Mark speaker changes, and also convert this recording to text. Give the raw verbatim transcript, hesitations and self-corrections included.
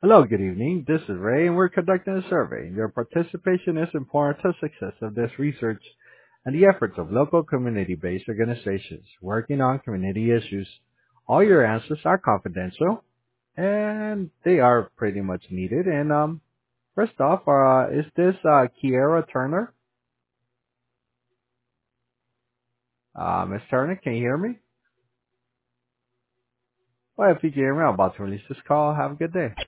Speaker 1: Hello, good evening. This is Ray, and we're conducting a survey. Your participation is important to the success of this research and the efforts of local community-based organizations working on community issues. All your answers are confidential, and they are pretty much needed. And um, first off, uh, is this uh, Kiera Turner? Uh, Miss Turner, can you hear me? Well, if you can hear me, I'm about to release this call. Have a good day.